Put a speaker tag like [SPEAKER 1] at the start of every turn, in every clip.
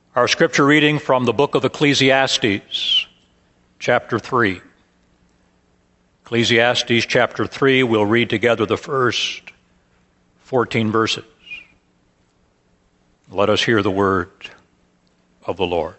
[SPEAKER 1] Our scripture reading from the book of Ecclesiastes, chapter 3. Ecclesiastes chapter 3, we'll read together the first 14 verses. Let us hear the word of the Lord.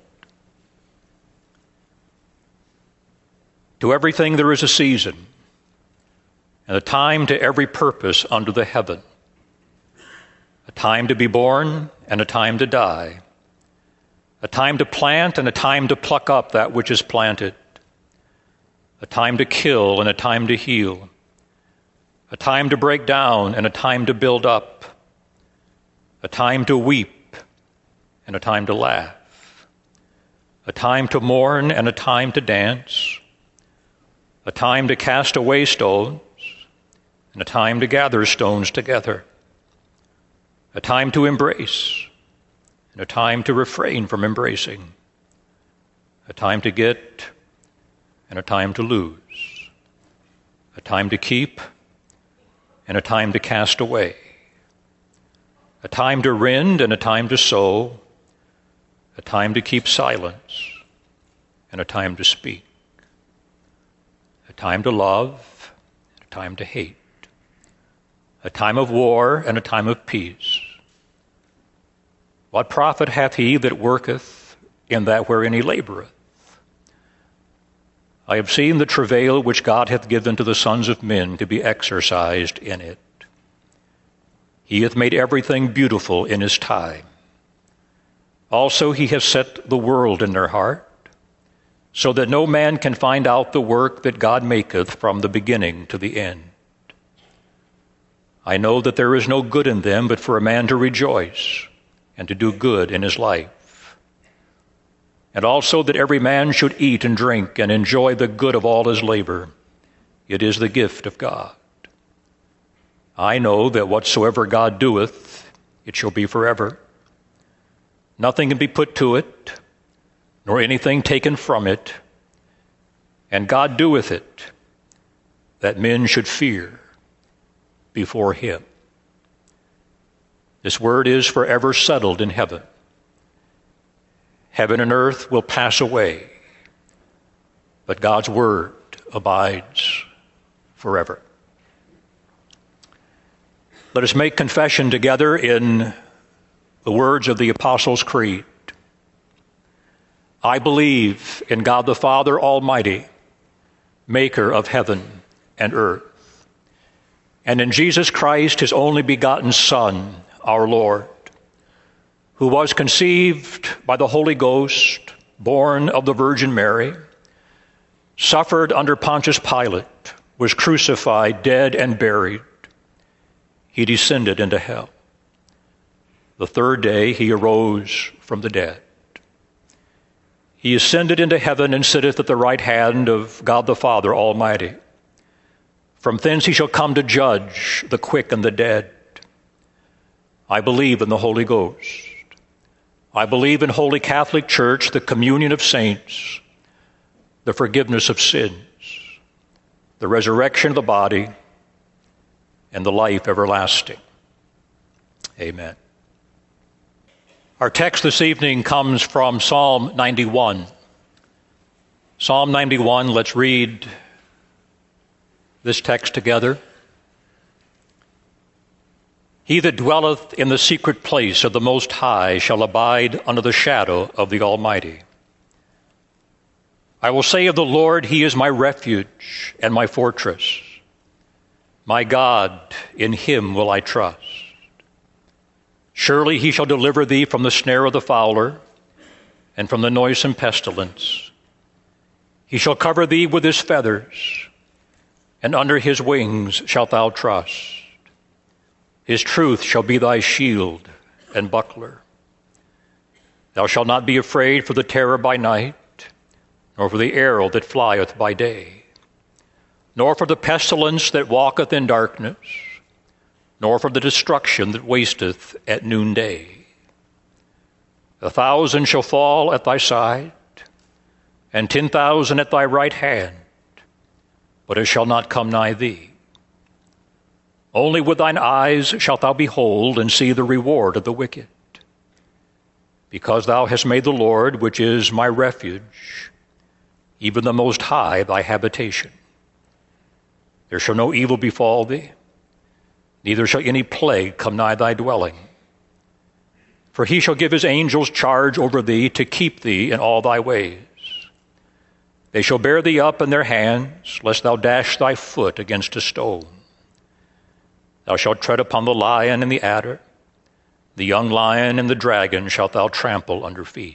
[SPEAKER 1] To everything there is a season, and a time to every purpose under the heaven. A time to be born and a time to die. A time to plant and a time to pluck up that which is planted. A time to kill and a time to heal. A time to break down and a time to build up. A time to weep and a time to laugh. A time to mourn and a time to dance. A time to cast away stones and a time to gather stones together. A time to embrace and a time to refrain from embracing, a time to get and a time to lose, a time to keep and a time to cast away, a time to rend and a time to sow, a time to keep silence and a time to speak, a time to love and a time to hate, a time of war and a time of peace. What profit hath he that worketh in that wherein he laboreth? I have seen the travail which God hath given to the sons of men to be exercised in it. He hath made everything beautiful in his time. Also he hath set the world in their heart, so that no man can find out the work that God maketh from the beginning to the end. I know that there is no good in them but for a man to rejoice and to do good in his life. And also that every man should eat and drink and enjoy the good of all his labor. It is the gift of God. I know that whatsoever God doeth, it shall be forever. Nothing can be put to it, nor anything taken from it. And God doeth it, that men should fear before him. This word is forever settled in heaven. Heaven and earth will pass away, but God's word abides forever. Let us make confession together in the words of the Apostles' Creed. I believe in God the Father Almighty, maker of heaven and earth, and in Jesus Christ, his only begotten Son, our Lord, who was conceived by the Holy Ghost, born of the Virgin Mary, suffered under Pontius Pilate, was crucified, dead, and buried. He descended into hell. The third day he arose from the dead. He ascended into heaven and sitteth at the right hand of God the Father Almighty. From thence he shall come to judge the quick and the dead. I believe in the Holy Ghost. I believe in Holy Catholic Church, the communion of saints, the forgiveness of sins, the resurrection of the body, and the life everlasting. Amen. Our text this evening comes from Psalm 91. Psalm 91, let's read this text together. He that dwelleth in the secret place of the Most High shall abide under the shadow of the Almighty. I will say of the Lord, he is my refuge and my fortress. My God, in him will I trust. Surely he shall deliver thee from the snare of the fowler and from the noisome pestilence. He shall cover thee with his feathers, and under his wings shalt thou trust. His truth shall be thy shield and buckler. Thou shalt not be afraid for the terror by night, nor for the arrow that flieth by day, nor for the pestilence that walketh in darkness, nor for the destruction that wasteth at noonday. 1,000 shall fall at thy side, and 10,000 at thy right hand, but it shall not come nigh thee. Only with thine eyes shalt thou behold and see the reward of the wicked. because thou hast made the Lord, which is my refuge, even the Most High, thy habitation. There shall no evil befall thee, neither shall any plague come nigh thy dwelling. For he shall give his angels charge over thee to keep thee in all thy ways. They shall bear thee up in their hands, lest thou dash thy foot against a stone. Thou shalt tread upon the lion and the adder, the young lion and the dragon shalt thou trample under feet.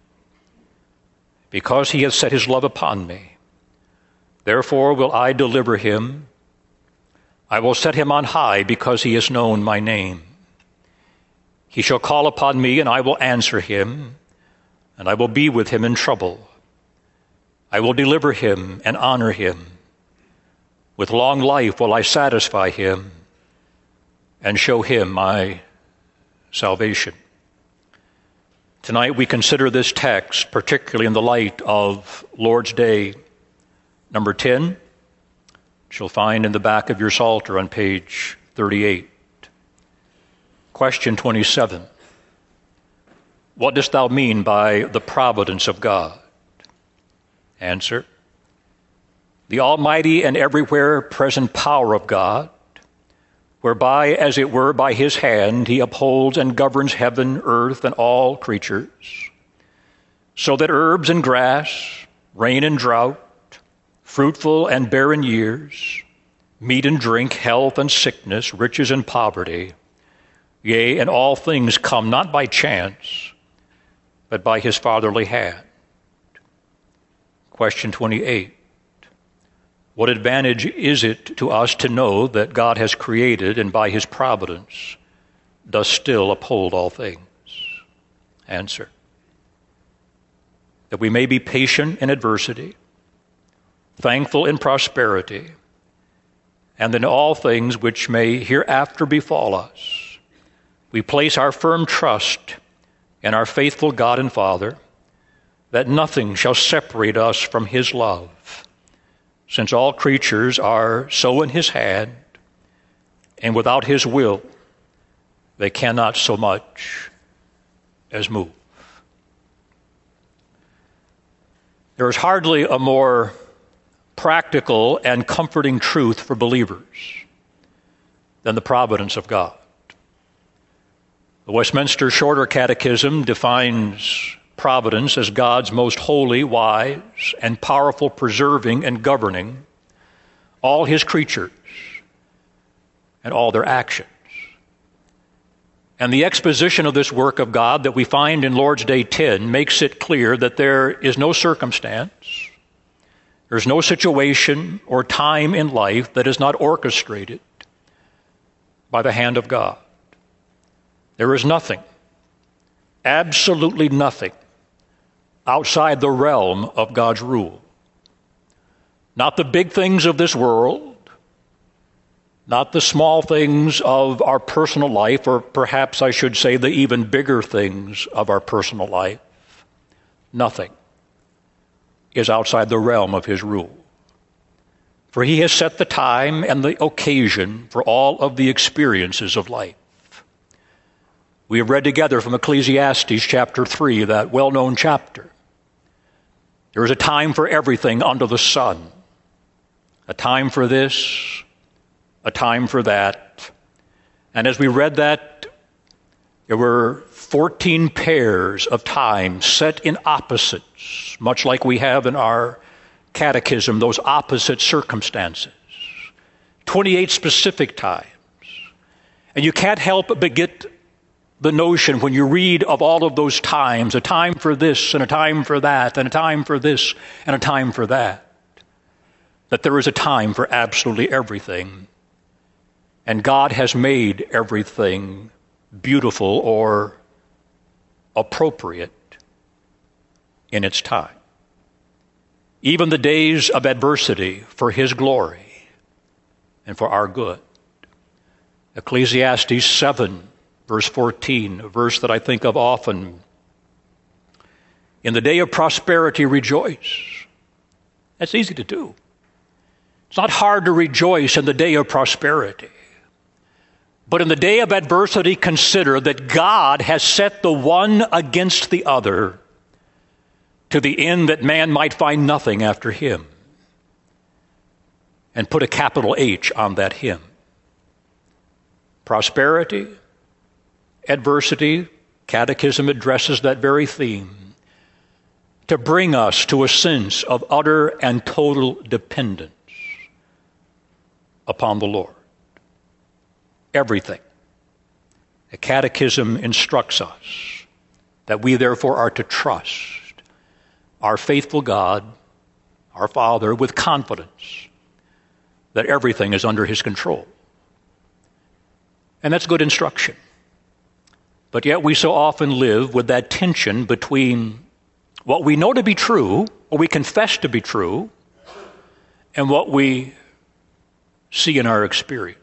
[SPEAKER 1] Because he hath set his love upon me, therefore will I deliver him. I will set him on high, because he has known my name. He shall call upon me, and I will answer him, and I will be with him in trouble. I will deliver him and honor him. With long life will I satisfy him and show him my salvation. Tonight we consider this text, particularly in the light of Lord's Day, number 10, which you'll find in the back of your Psalter on page 38. Question 27. What dost thou mean by the providence of God? Answer. The almighty and everywhere present power of God, whereby, as it were, by his hand, he upholds and governs heaven, earth, and all creatures, so that herbs and grass, rain and drought, fruitful and barren years, meat and drink, health and sickness, riches and poverty, yea, and all things come not by chance, but by his fatherly hand. Question 28. What advantage is it to us to know that God has created and by his providence does still uphold all things? Answer. That we may be patient in adversity, thankful in prosperity, and in all things which may hereafter befall us, we place our firm trust in our faithful God and Father, that nothing shall separate us from his love, since all creatures are so in his hand, and without his will they cannot so much as move. There is hardly a more practical and comforting truth for believers than the providence of God. The Westminster Shorter Catechism defines providence as God's most holy, wise, and powerful preserving and governing all his creatures and all their actions. And the exposition of this work of God that we find in Lord's Day 10 makes it clear that there is no circumstance, there's no situation or time in life that is not orchestrated by the hand of God. There is nothing, absolutely nothing, outside the realm of God's rule. Not the big things of this world, not the small things of our personal life, or perhaps I should say the even bigger things of our personal life. Nothing is outside the realm of his rule. For he has set the time and the occasion for all of the experiences of life. We have read together from Ecclesiastes chapter 3, that well-known chapter. There is a time for everything under the sun. A time for this, a time for that. And as we read that, there were 14 pairs of time set in opposites, much like we have in our catechism, those opposite circumstances. 28 specific times. And you can't help but get the notion when you read of all of those times, a time for this and a time for that and a time for this and a time for that there is a time for absolutely everything. And God has made everything beautiful or appropriate in its time. Even the days of adversity for his glory and for our good. Ecclesiastes 7, verse 14, a verse that I think of often. In the day of prosperity, rejoice. That's easy to do. It's not hard to rejoice in the day of prosperity. But in the day of adversity, consider that God has set the one against the other to the end that man might find nothing after him. And put a capital H on that him. Prosperity, adversity, Catechism addresses that very theme, to bring us to a sense of utter and total dependence upon the Lord. Everything. The Catechism instructs us that we therefore are to trust our faithful God, our Father, with confidence that everything is under his control. And that's good instruction. But yet we so often live with that tension between what we know to be true, or we confess to be true, and what we see in our experience.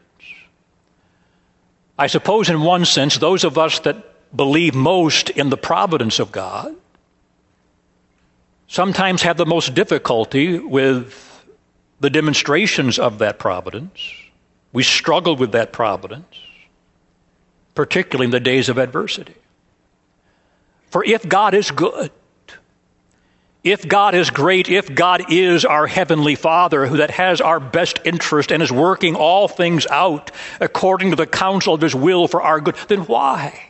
[SPEAKER 1] I suppose in one sense, those of us that believe most in the providence of God sometimes have the most difficulty with the demonstrations of that providence. We struggle with that providence, particularly in the days of adversity. For if God is good, if God is great, if God is our Heavenly Father who that has our best interest and is working all things out according to the counsel of his will for our good, then why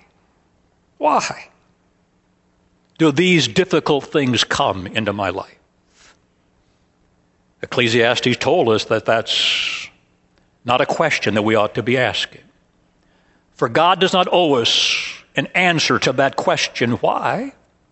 [SPEAKER 1] do these difficult things come into my life? Ecclesiastes told us that that's not a question that we ought to be asking. For God does not owe us an answer to that question, why?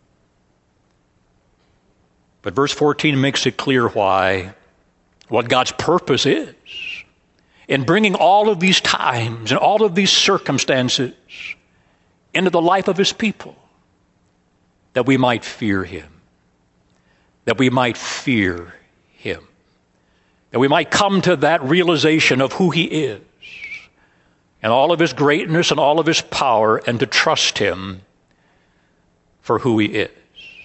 [SPEAKER 1] But verse 14 makes it clear why, what God's purpose is in bringing all of these times and all of these circumstances into the life of his people, that we might fear him, that we might fear him, that we might come to that realization of who he is and all of his greatness and all of his power, and to trust him for who he is.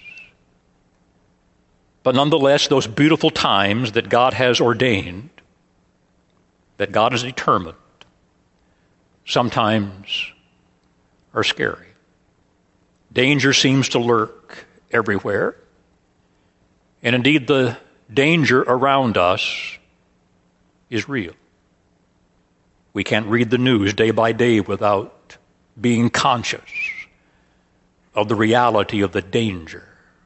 [SPEAKER 1] But nonetheless, those beautiful times that God has ordained, that God has determined, sometimes are scary. Danger seems to lurk everywhere. And indeed, the danger around us is real. We can't read the news day by day without being conscious of the reality of the danger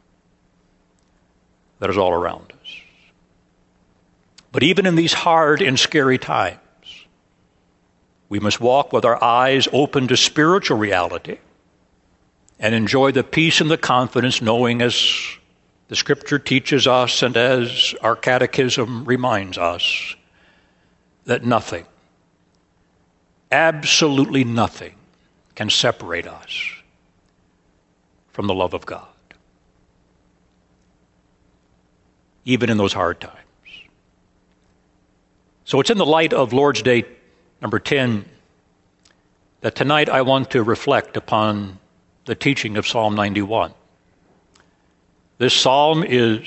[SPEAKER 1] that is all around us. But even in these hard and scary times, we must walk with our eyes open to spiritual reality and enjoy the peace and the confidence, knowing, as the Scripture teaches us and as our catechism reminds us, that nothing, absolutely nothing, can separate us from the love of God, even in those hard times. So it's in the light of Lord's Day number 10 that tonight I want to reflect upon the teaching of Psalm 91. This psalm is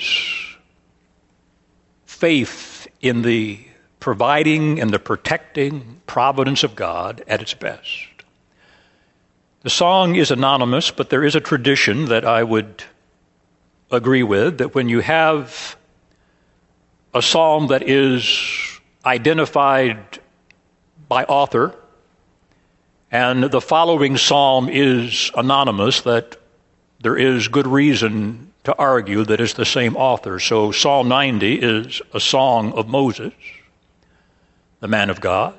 [SPEAKER 1] faith in the providing and the protecting providence of God at its best. The song is anonymous, but there is a tradition that I would agree with, that when you have a psalm that is identified by author, and the following psalm is anonymous, that there is good reason to argue that it's the same author. So Psalm 90 is a song of Moses, the man of God.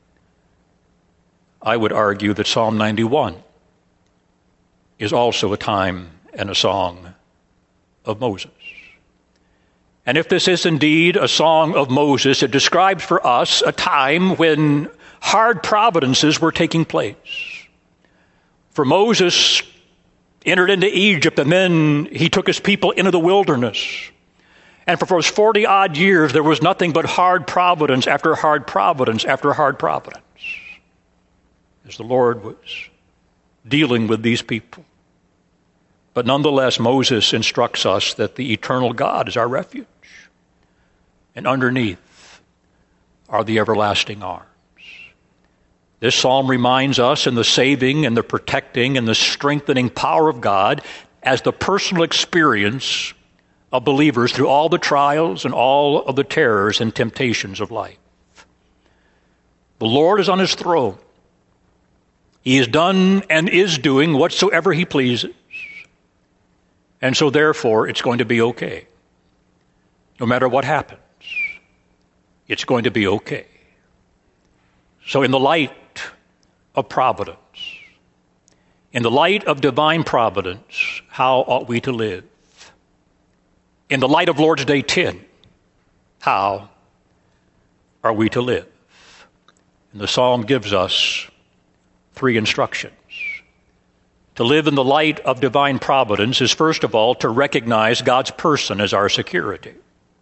[SPEAKER 1] I would argue that Psalm 91 is also a time and a song of Moses. And if this is indeed a song of Moses, it describes for us a time when hard providences were taking place. For Moses entered into Egypt, and then he took his people into the wilderness. And for those 40-odd years, there was nothing but hard providence after hard providence after hard providence, as the Lord was dealing with these people. But nonetheless, Moses instructs us that the eternal God is our refuge, and underneath are the everlasting arms. This psalm reminds us in the saving and the protecting and the strengthening power of God as the personal experience of believers through all the trials and all of the terrors and temptations of life. The Lord is on his throne. He has done and is doing whatsoever he pleases. And so therefore, it's going to be okay. No matter what happens, it's going to be okay. So in the light of providence, in the light of divine providence, how ought we to live? In the light of Lord's Day 10, how are we to live? And the psalm gives us 3 instructions. To live in the light of divine providence is, first of all, to recognize God's person as our security.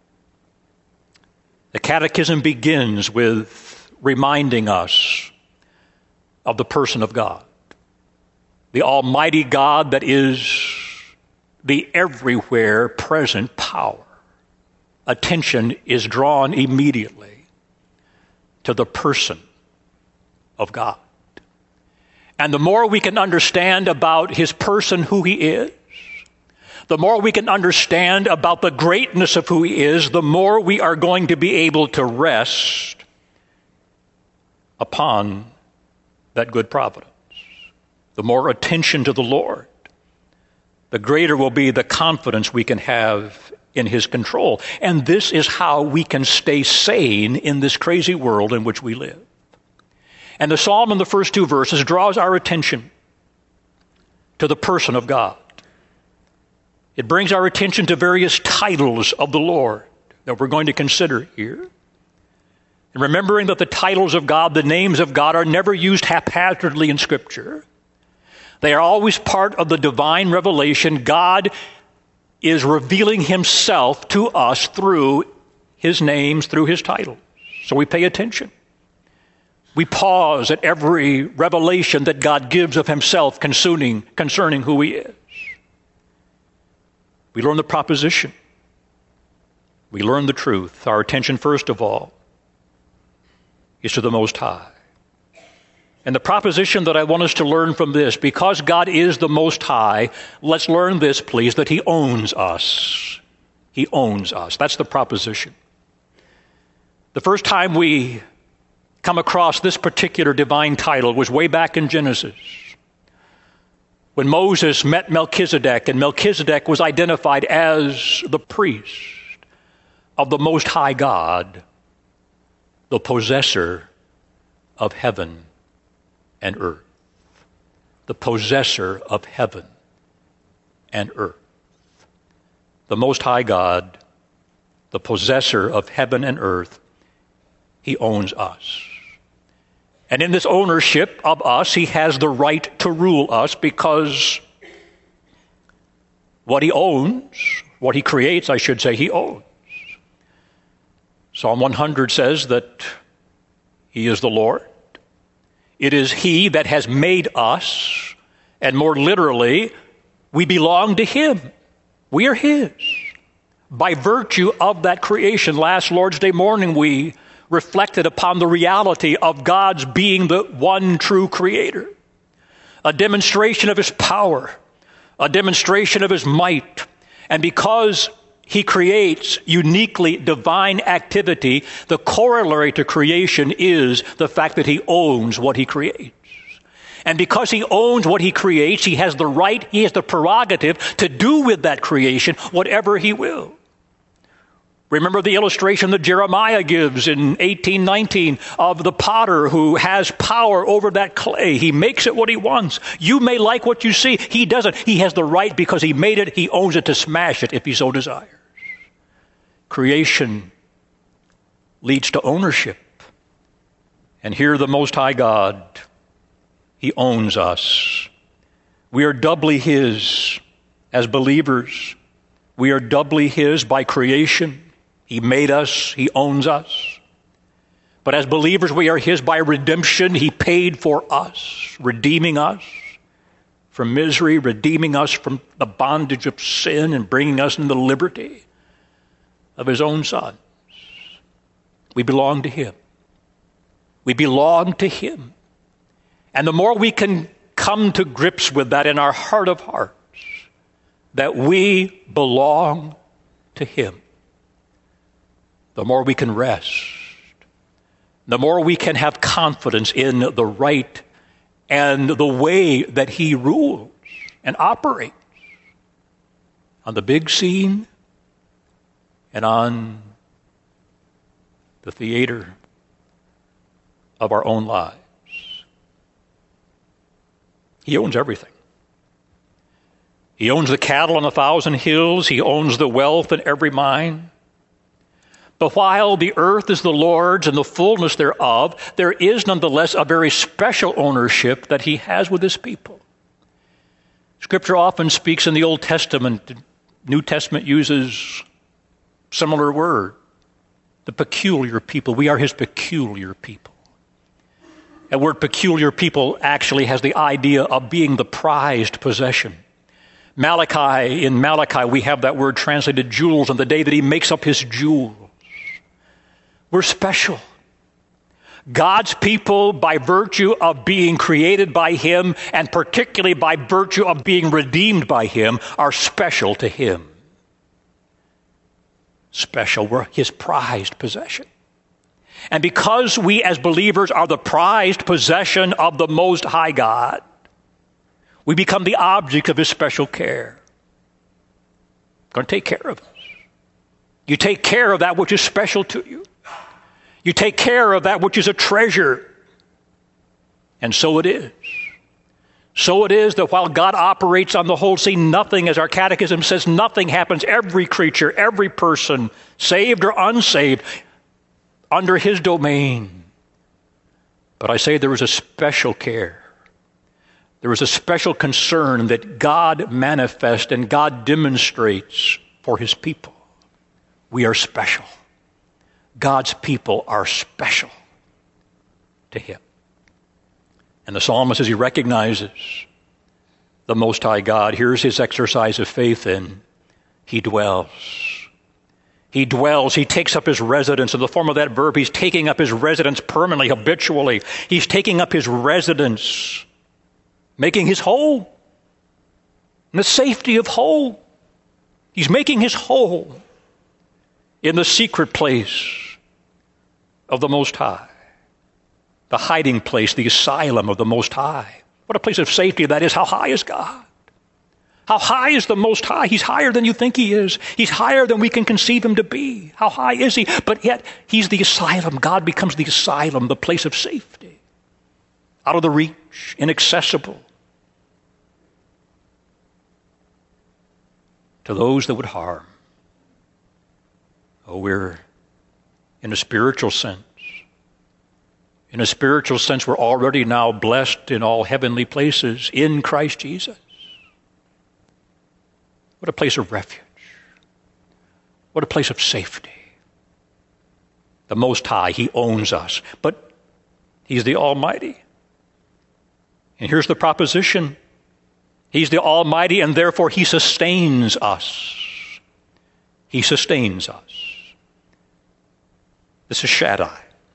[SPEAKER 1] The Catechism begins with reminding us of the person of God, the Almighty God that is the everywhere present power. Attention is drawn immediately to the person of God. And the more we can understand about his person, who he is, the more we can understand about the greatness of who he is, the more we are going to be able to rest upon that good providence. The more attention to the Lord, the greater will be the confidence we can have in his control. And this is how we can stay sane in this crazy world in which we live. And the psalm in the first 2 verses draws our attention to the person of God. It brings our attention to various titles of the Lord that we're going to consider here. And remembering that the titles of God, the names of God, are never used haphazardly in Scripture. They are always part of the divine revelation. God is revealing himself to us through his names, through his titles. So we pay attention. We pause at every revelation that God gives of himself concerning who he is. We learn the proposition. We learn the truth. Our attention, first of all, is to the Most High. And the proposition that I want us to learn from this, because God is the Most High, let's learn this, please, that he owns us. He owns us. That's the proposition. The first time we come across this particular divine title was way back in Genesis, when Moses met Melchizedek, and Melchizedek was identified as the priest of the Most High God, the possessor of heaven and earth. The possessor of heaven and earth. The Most High God, the possessor of heaven and earth, he owns us. And in this ownership of us, he has the right to rule us, because what he owns, what he creates, I should say, he owns. Psalm 100 says that he is the Lord. It is he that has made us, and more literally, we belong to him. We are his. By virtue of that creation, last Lord's Day morning, we reflected upon the reality of God's being the one true creator. A demonstration of his power, a demonstration of his might. And because he creates uniquely divine activity, the corollary to creation is the fact that he owns what he creates. And because he owns what he creates, he has the right, he has the prerogative to do with that creation whatever he will. Remember the illustration that Jeremiah gives in 18:19 of the potter who has power over that clay. He makes it what he wants. You may like what you see. He doesn't. He has the right, because he made it, he owns it, to smash it if he so desires. Creation leads to ownership. And here the Most High God, he owns us. We are doubly his as believers. We are doubly his by creation. He made us. He owns us. But as believers, we are his by redemption. He paid for us, redeeming us from misery, redeeming us from the bondage of sin, and bringing us into the liberty of his own sons. We belong to him. We belong to him. And the more we can come to grips with that in our heart of hearts, that we belong to him, the more we can rest, the more we can have confidence in the right and the way that he rules and operates on the big scene and on the theater of our own lives. He owns everything. He owns the cattle on 1,000 hills. He owns the wealth in every mine. But while the earth is the Lord's and the fullness thereof, there is nonetheless a very special ownership that he has with his people. Scripture often speaks in the Old Testament. The New Testament uses similar word. The peculiar people. We are his peculiar people. That word peculiar people actually has the idea of being the prized possession. In Malachi, we have that word translated jewels on the day that he makes up his jewels. We're special. God's people, by virtue of being created by him, and particularly by virtue of being redeemed by him, are special to him. Special. We're his prized possession. And because we as believers are the prized possession of the Most High God, we become the object of his special care. He's going to take care of us. You take care of that which is special to you. You take care of that which is a treasure. And so it is. So it is that while God operates on the whole scene, nothing, as our catechism says, nothing happens. Every creature, every person, saved or unsaved, under his domain. But I say there is a special care. There is a special concern that God manifests and God demonstrates for his people. We are special. God's people are special to him. And the psalmist, as he recognizes the Most High God, here's his exercise of faith in. He dwells. He dwells. He takes up his residence. In the form of that verb, he's taking up his residence permanently, habitually. He's taking up his residence, making his home, in the safety of home. He's making his home in the secret place of the Most High, the hiding place, the asylum of the Most High. What a place of safety that is. How high is God? How high is the Most High? He's higher than you think he is. He's higher than we can conceive him to be. How high is he? But yet, he's the asylum. God becomes the asylum, the place of safety. Out of the reach, inaccessible to those that would harm. Oh, we're in a spiritual sense. In a spiritual sense, we're already now blessed in all heavenly places in Christ Jesus. What a place of refuge. What a place of safety. The Most High, he owns us, but he's the Almighty. And here's the proposition. He's the Almighty, and therefore he sustains us. He sustains us. This is Shaddai.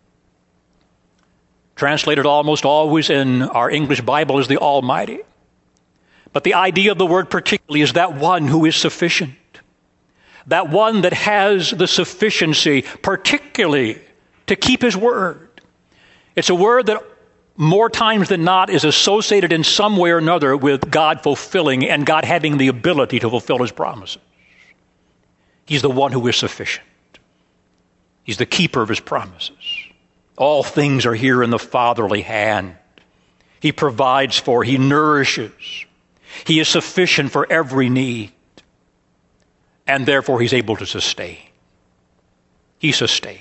[SPEAKER 1] Translated almost always in our English Bible as the Almighty. But the idea of the word particularly is that one who is sufficient. That one that has the sufficiency particularly to keep his word. It's a word that more times than not is associated in some way or another with God fulfilling and God having the ability to fulfill his promises. He's the one who is sufficient. He's the keeper of his promises. All things are here in the fatherly hand. He provides for, he nourishes. He is sufficient for every need. And therefore he's able to sustain. He sustains.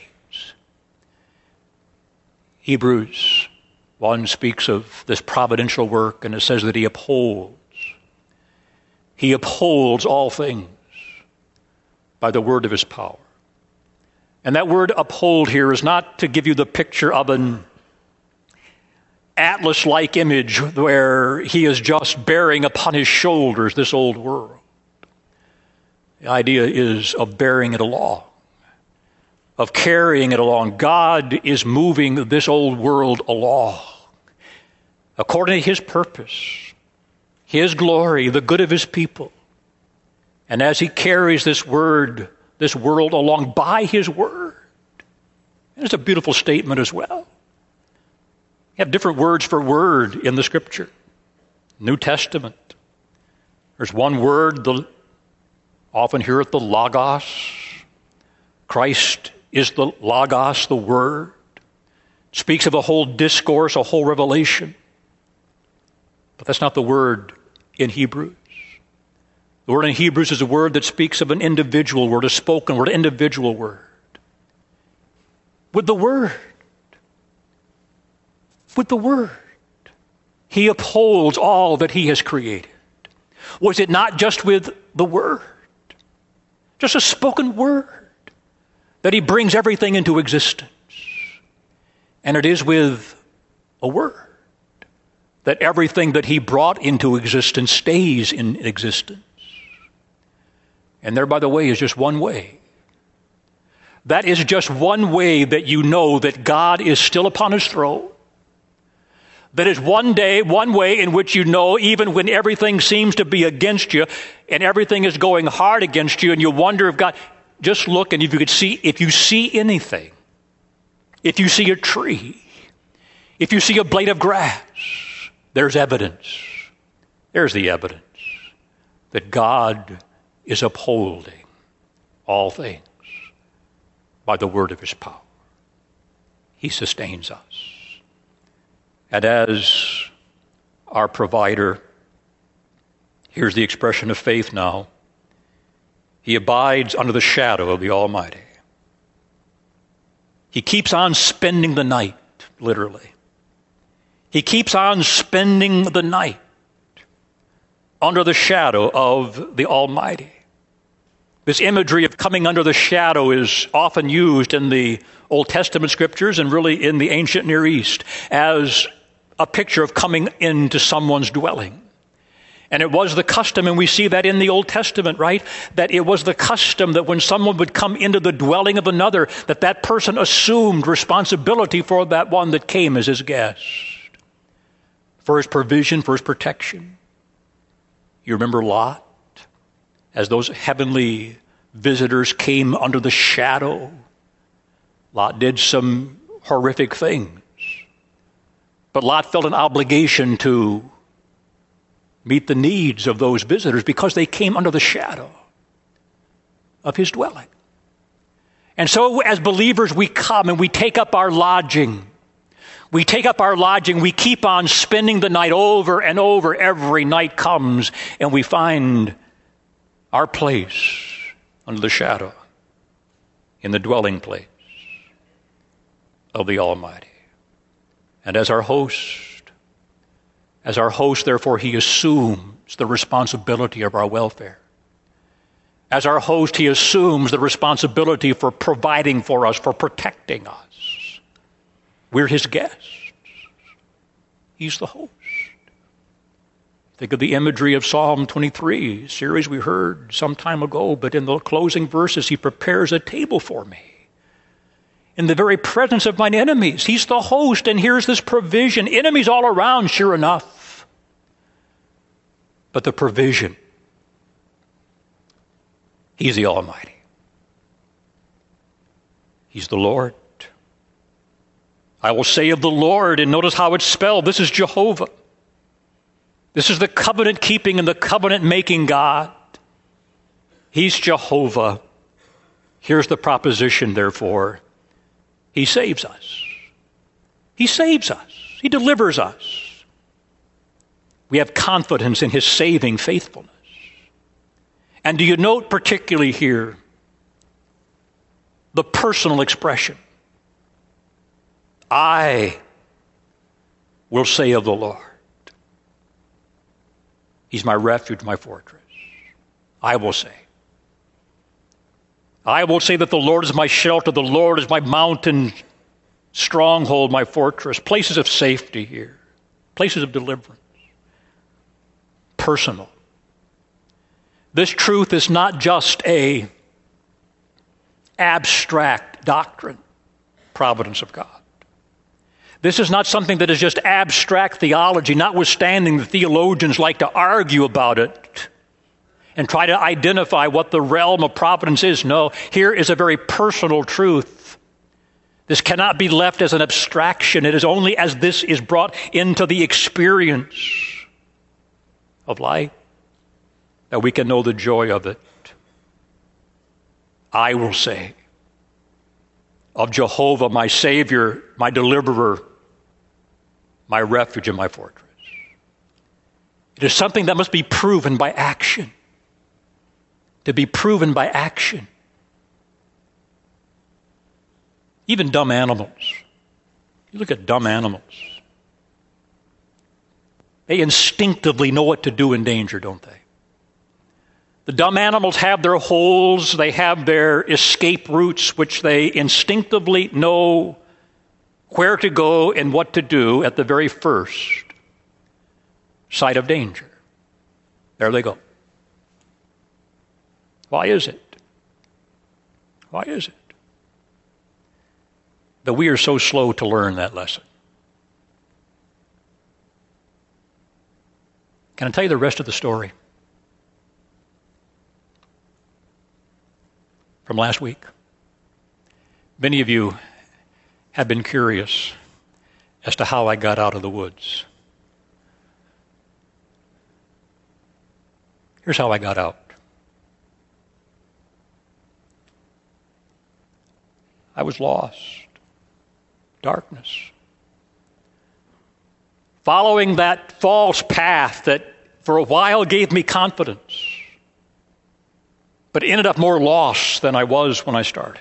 [SPEAKER 1] Hebrews 1 speaks of this providential work, and it says that he upholds. He upholds all things by the word of his power. And that word uphold here is not to give you the picture of an atlas-like image where he is just bearing upon his shoulders this old world. The idea is of bearing it along, of carrying it along. God is moving this old world along. according to his purpose, his glory, the good of his people. And as he carries this world along by his word, and it's a beautiful statement as well. You have different words for word in the Scripture. New Testament. There's one word, often hear it, the Logos. Christ is the Logos, the Word. It speaks of a whole discourse, a whole revelation. But that's not the word in Hebrews. The word in Hebrews is a word that speaks of an individual word, a spoken word, an individual word. With the Word. With the Word. He upholds all that he has created. Was it not just with the Word? Just a spoken word that he brings everything into existence. And it is with a word that everything that he brought into existence stays in existence. And there, by the way, is just one way. That is just one way that you know that God is still upon his throne. That is one way in which you know, even when everything seems to be against you and everything is going hard against you, and you wonder if God, just look, and if you see anything, if you see a tree, if you see a blade of grass, there's evidence. There's the evidence that God is upholding all things by the word of his power. He sustains us. And as our provider, here's the expression of faith now, he abides under the shadow of the Almighty. He keeps on spending the night, literally. He keeps on spending the night under the shadow of the Almighty. This imagery of coming under the shadow is often used in the Old Testament scriptures and really in the ancient Near East as a picture of coming into someone's dwelling. And it was the custom, and we see that in the Old Testament, right? That it was the custom that when someone would come into the dwelling of another, that person assumed responsibility for that one that came as his guest, for his provision, for his protection. You remember Lot? As those heavenly visitors came under the shadow, Lot did some horrific things. But Lot felt an obligation to meet the needs of those visitors because they came under the shadow of his dwelling. And so as believers, we come and we take up our lodging. We take up our lodging. We keep on spending the night over and over. Every night comes and we find our place under the shadow in the dwelling place of the Almighty. And as our host, therefore, he assumes the responsibility of our welfare. As our host, he assumes the responsibility for providing for us, for protecting us. We're his guests. He's the host. Think of the imagery of Psalm 23, a series we heard some time ago, but in the closing verses, he prepares a table for me in the very presence of mine enemies. He's the host, and here's this provision. Enemies all around, sure enough. But the provision, he's the Almighty. He's the Lord. I will say of the Lord, and notice how it's spelled. This is Jehovah. This is the covenant-keeping and the covenant-making God. He's Jehovah. Here's the proposition, therefore. He saves us. He saves us. He delivers us. We have confidence in his saving faithfulness. And do you note particularly here the personal expression? I will say of the Lord, he's my refuge, my fortress. I will say. I will say that the Lord is my shelter, the Lord is my mountain, stronghold, my fortress. Places of safety here. Places of deliverance. Personal. This truth is not just a abstract doctrine, providence of God. This is not something that is just abstract theology, notwithstanding the theologians like to argue about it and try to identify what the realm of providence is. No, here is a very personal truth. This cannot be left as an abstraction. It is only as this is brought into the experience of life that we can know the joy of it. I will say of Jehovah, my Savior, my deliverer, my refuge and my fortress. It is something that must be proven by action. To be proven by action. Even dumb animals. You look at dumb animals. They instinctively know what to do in danger, don't they? The dumb animals have their holes, they have their escape routes, which they instinctively know where to go and what to do at the very first sight of danger. There they go. Why is it? Why is it that we are so slow to learn that lesson? Can I tell you the rest of the story from last week? Many of you have been curious as to how I got out of the woods. Here's how I got out. I was lost. Darkness. Following that false path that for a while gave me confidence, but ended up more lost than I was when I started.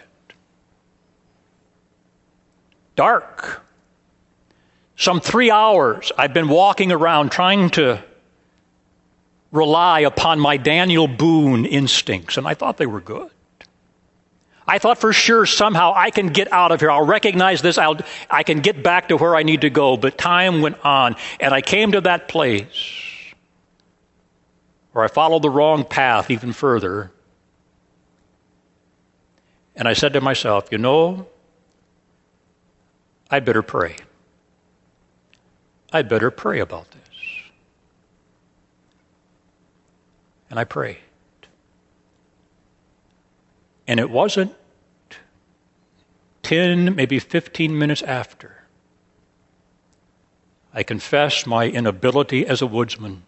[SPEAKER 1] Dark. Some 3 hours I've been walking around trying to rely upon my Daniel Boone instincts, and I thought they were good. I thought for sure somehow I can get out of here. I'll recognize this. I can get back to where I need to go. But time went on, and I came to that place where I followed the wrong path even further. And I said to myself, you know, I'd better pray. I'd better pray about this. And I prayed. And it wasn't 10, maybe 15 minutes after I confessed my inability as a woodsman.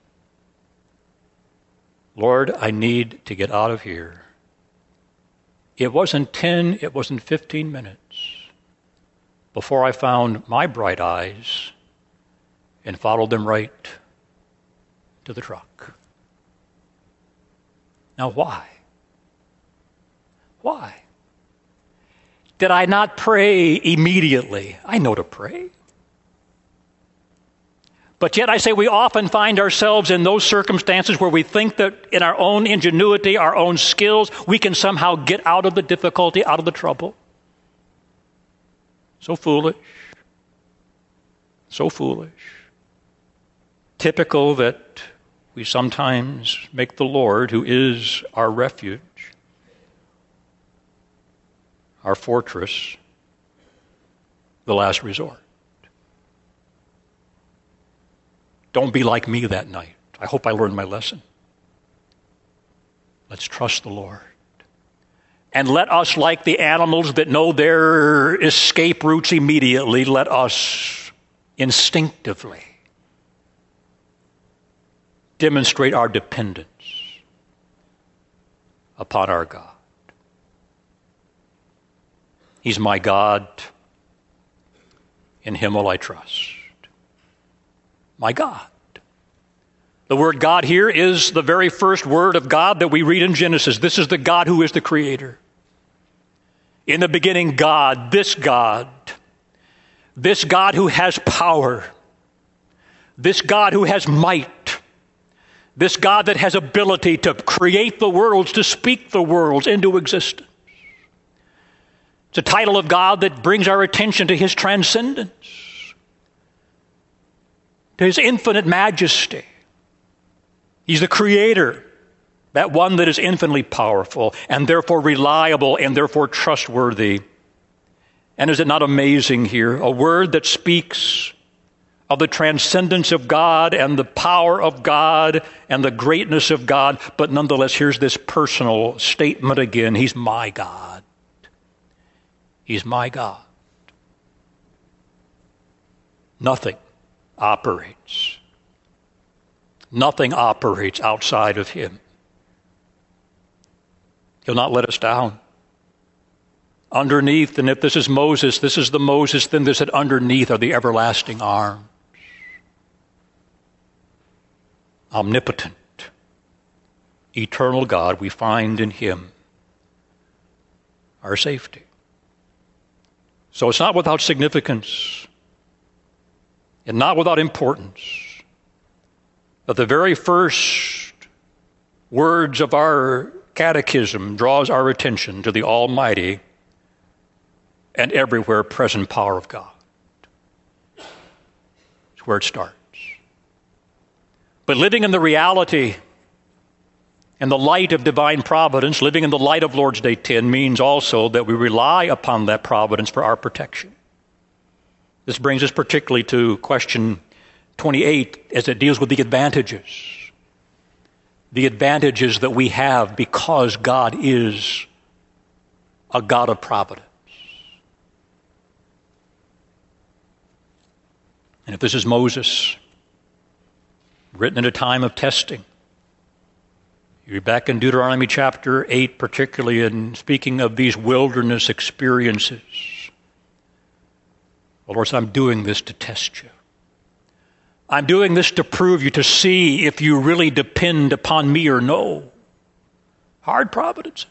[SPEAKER 1] Lord, I need to get out of here. It wasn't 10, it wasn't 15 minutes before I found my bright eyes and followed them right to the truck. Now why? Why? Did I not pray immediately? I know to pray. But yet I say we often find ourselves in those circumstances where we think that in our own ingenuity, our own skills, we can somehow get out of the difficulty, out of the trouble. So foolish. So foolish. Typical that we sometimes make the Lord, who is our refuge, our fortress, the last resort. Don't be like me that night. I hope I learned my lesson. Let's trust the Lord. And let us, like the animals that know their escape routes immediately, let us instinctively demonstrate our dependence upon our God. He's my God. In him will I trust. My God. The word God here is the very first word of God that we read in Genesis. This is the God who is the creator. In the beginning, God, this God who has power, this God who has might, this God that has ability to create the worlds, to speak the worlds into existence. It's a title of God that brings our attention to his transcendence, to his infinite majesty. He's the creator, that one that is infinitely powerful and therefore reliable and therefore trustworthy And is it not amazing here? A word that speaks of the transcendence of God and the power of God and the greatness of God. But nonetheless, here's this personal statement again. He's my God. He's my God. Nothing operates. Nothing operates outside of him. He'll not let us down. Underneath, and if this is Moses, this is the Moses, then there's that underneath are the everlasting arms. Omnipotent, eternal God, we find in him our safety. So it's not without significance and not without importance that the very first words of our catechism draws our attention to the almighty and everywhere present power of God. It's where it starts. But living in the reality and the light of divine providence, living in the light of Lord's Day 10, means also that we rely upon that providence for our protection. This brings us particularly to question 28 as it deals with the advantages. The advantages that we have because God is a God of providence. And if this is Moses, written in a time of testing, you're back in Deuteronomy chapter 8, particularly in speaking of these wilderness experiences. Well, Lord said, I'm doing this to test you. I'm doing this to prove you, to see if you really depend upon me or no. Hard providences.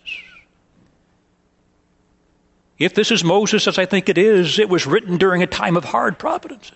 [SPEAKER 1] If this is Moses, as I think it is, it was written during a time of hard providences.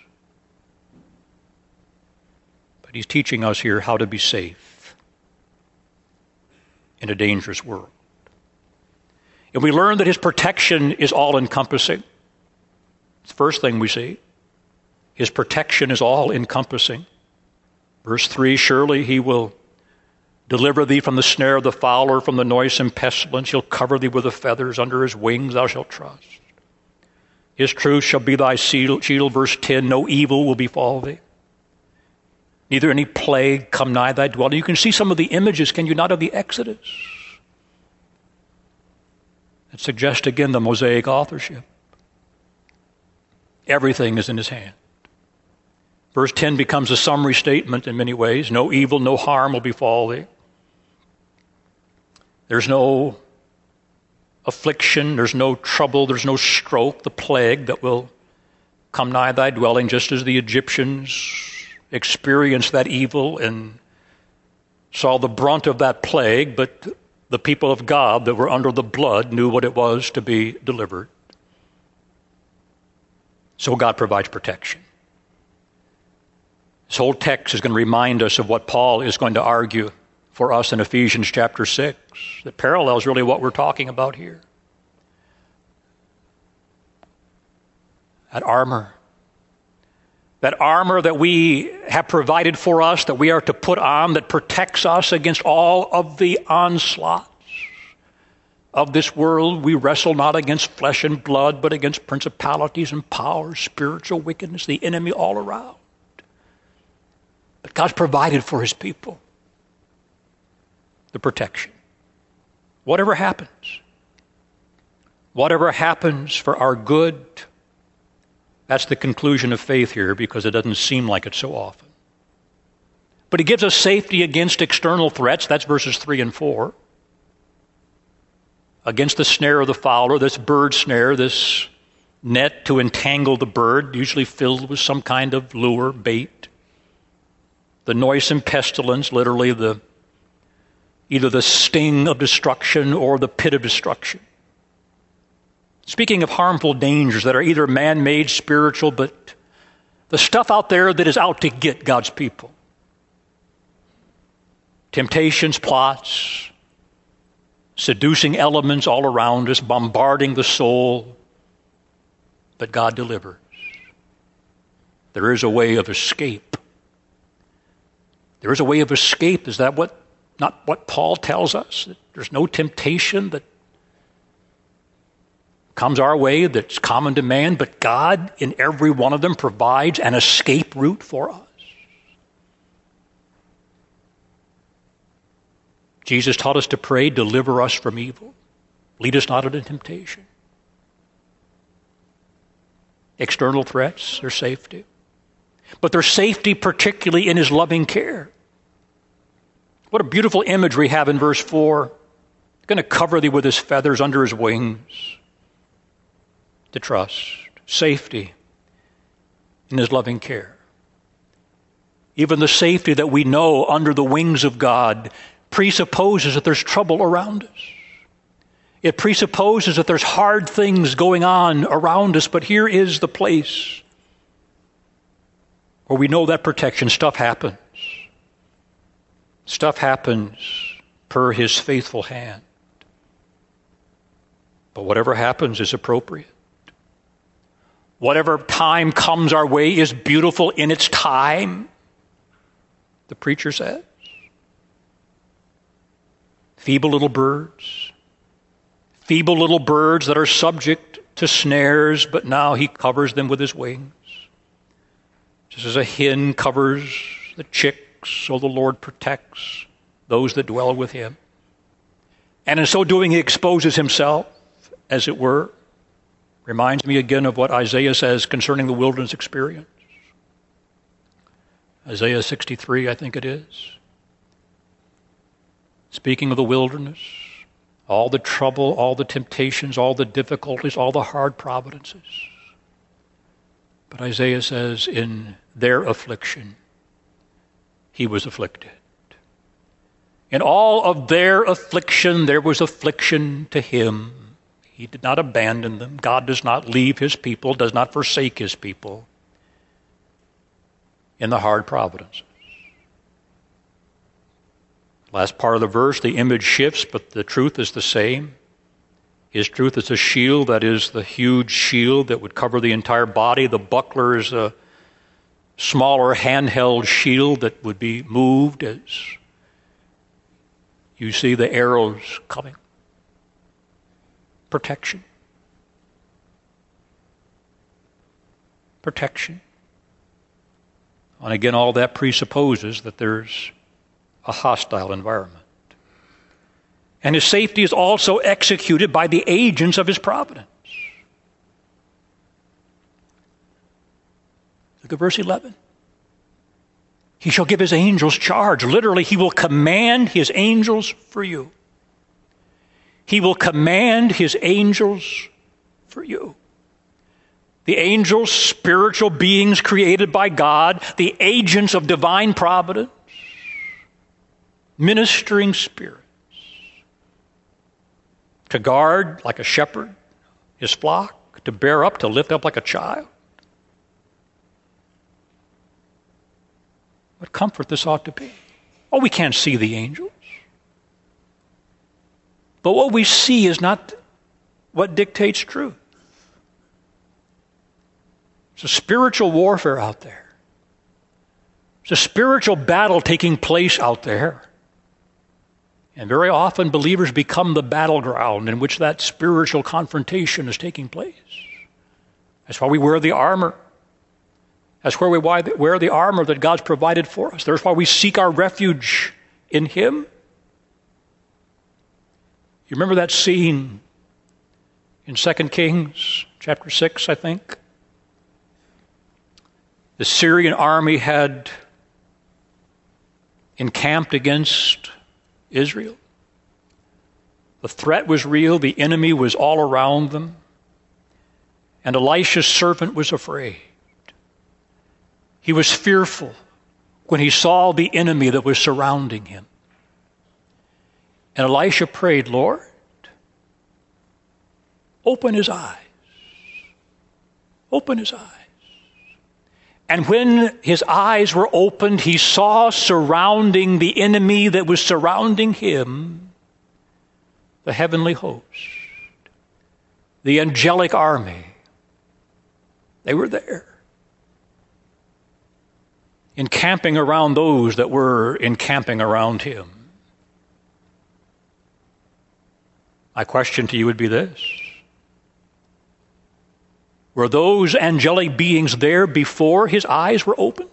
[SPEAKER 1] But he's teaching us here how to be safe in a dangerous world. And we learn that his protection is all-encompassing. It's the first thing we see. His protection is all-encompassing. Verse 3, surely he will deliver thee from the snare of the fowler, from the noisome pestilence. He'll cover thee with the feathers. Under his wings thou shalt trust. His truth shall be thy shield. Verse 10, no evil will befall thee. Neither any plague come nigh thy dwelling. You can see some of the images, can you not, of the Exodus? That suggests again the Mosaic authorship. Everything is in his hand. Verse 10 becomes a summary statement in many ways. No evil, no harm will befall thee. There's no affliction, there's no trouble, there's no stroke, the plague that will come nigh thy dwelling, just as the Egyptians experienced that evil and saw the brunt of that plague, but the people of God that were under the blood knew what it was to be delivered. So God provides protection. This whole text is going to remind us of what Paul is going to argue for us in Ephesians chapter 6. That parallels really what we're talking about here. That armor that we have provided for us, that we are to put on, that protects us against all of the onslaughts of this world. We wrestle not against flesh and blood, but against principalities and powers, spiritual wickedness, the enemy all around. But God's provided for his people the protection. Whatever happens for our good, that's the conclusion of faith here, because it doesn't seem like it so often. But he gives us safety against external threats. That's verses 3 and 4. Against the snare of the fowler, this bird snare, this net to entangle the bird, usually filled with some kind of lure, bait. The noisome pestilence, literally either the sting of destruction or the pit of destruction. Speaking of harmful dangers that are either man-made, spiritual, but the stuff out there that is out to get God's people. Temptations, plots, seducing elements all around us, bombarding the soul. But God delivers. There is a way of escape. There is a way of escape. Is that not what Paul tells us? That there's no temptation that comes our way that's common to man, but God in every one of them provides an escape route for us. Jesus taught us to pray, deliver us from evil. Lead us not into temptation. External threats, their safety. But their safety particularly in his loving care. What a beautiful image we have in verse 4. He's going to cover thee with his feathers under his wings. To trust, safety in his loving care. Even the safety that we know under the wings of God presupposes that there's trouble around us. It presupposes that there's hard things going on around us, but here is the place where we know that protection. Stuff happens. Stuff happens per his faithful hand. But whatever happens is appropriate. Whatever time comes our way is beautiful in its time, the preacher says. Feeble little birds that are subject to snares, but now he covers them with his wings. Just as a hen covers the chicks, so the Lord protects those that dwell with him. And in so doing, he exposes himself, as it were. Reminds me again of what Isaiah says concerning the wilderness experience. Isaiah 63, I think it is. Speaking of the wilderness, all the trouble, all the temptations, all the difficulties, all the hard providences. But Isaiah says, in their affliction, he was afflicted. In all of their affliction, there was affliction to him. He did not abandon them. God does not leave his people, does not forsake his people in the hard providences. Last part of the verse, the image shifts, but the truth is the same. His truth is a shield, that is the huge shield that would cover the entire body. The buckler is a smaller handheld shield that would be moved as you see the arrows coming. Protection. Protection. And again, all that presupposes that there's a hostile environment. And his safety is also executed by the agents of his providence. Look at verse 11. He shall give his angels charge. Literally, he will command his angels for you. He will command his angels for you. The angels, spiritual beings created by God, the agents of divine providence, ministering spirits, to guard like a shepherd his flock, to bear up, to lift up like a child. What comfort this ought to be. Oh, we can't see the angels. But what we see is not what dictates truth. It's a spiritual warfare out there. It's a spiritual battle taking place out there. And very often believers become the battleground in which that spiritual confrontation is taking place. That's why we wear the armor. That's where we wear the armor that God's provided for us. That's why we seek our refuge in him. You remember that scene in 2 Kings chapter 6, I think? The Syrian army had encamped against Israel. The threat was real. The enemy was all around them. And Elisha's servant was afraid. He was fearful when he saw the enemy that was surrounding him. And Elisha prayed, Lord, open his eyes. Open his eyes. And when his eyes were opened, he saw surrounding the enemy that was surrounding him the heavenly host, the angelic army. They were there, encamping around those that were encamping around him. My question to you would be this. Were those angelic beings there before his eyes were opened?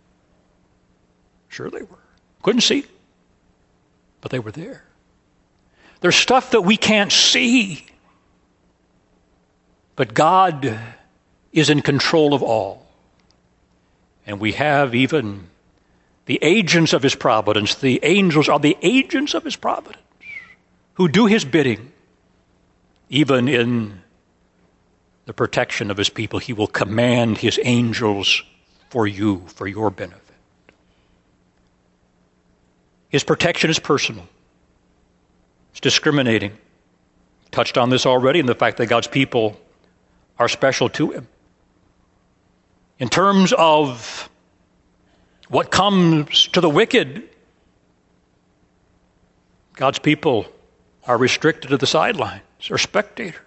[SPEAKER 1] Sure they were. Couldn't see, but they were there. There's stuff that we can't see, but God is in control of all. And we have even the agents of his providence. The angels are the agents of his providence who do his bidding. Even in the protection of his people, he will command his angels for you, for your benefit. His protection is personal. It's discriminating. Touched on this already in the fact that God's people are special to him. In terms of what comes to the wicked, God's people are restricted to the sidelines, are spectators.